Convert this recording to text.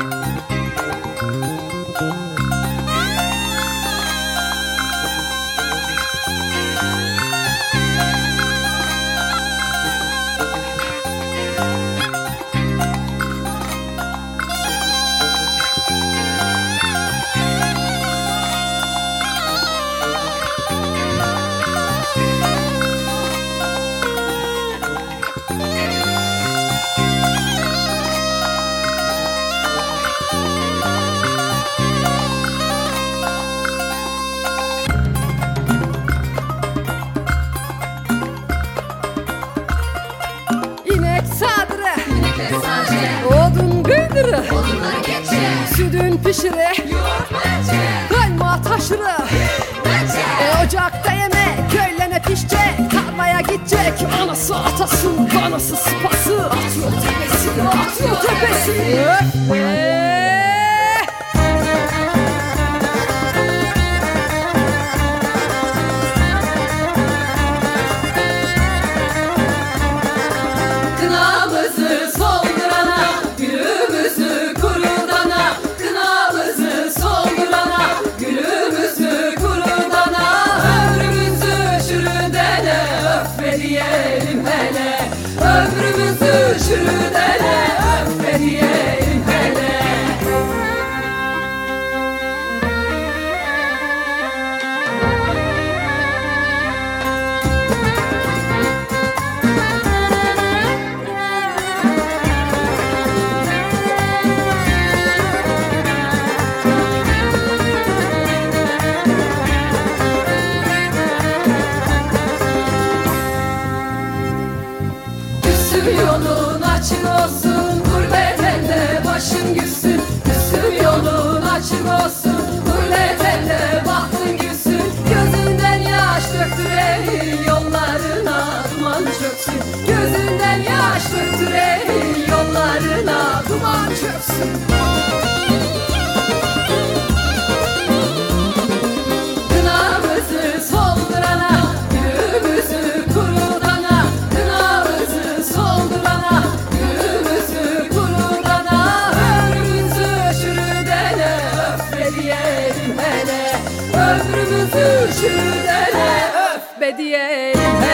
Odun gıydırı, odunları geçe, sütün pişire, yoğurt bence, kaymağı taşırı. bence. Ocakta yemek, köylene pişecek, tarlaya gidecek. Anası atası, kanası sıpası, atıyor tepesini, atıyor tepesini. Öf be! Kınamızı soldurana, gülümüzü kurudana. Kınamızı soldurana, gülümüzü kurudana. Ömrümüzü çürüdene, öf be diyelim hele. Ömrümüzü çürüdene, öf be diyelim hele. Küsüm yolun açık olsun, gurbet elde başın gülsün. Küsüm yolun açık olsun, gurbet elde bahtın gülsün. Gözünden yaş döktürelim, yollarına duman çöksün. Gözünden yaş döktürelim, yollarına duman çöksün. Kınamızı soldurana, gülümüzü kurudana. Kınamızı soldurana, gülümüzü kurudana. Ömrümüzü çürüdene, öf be diyelim hele. Ömrümüzü çürüdene, öf be diyelim hele.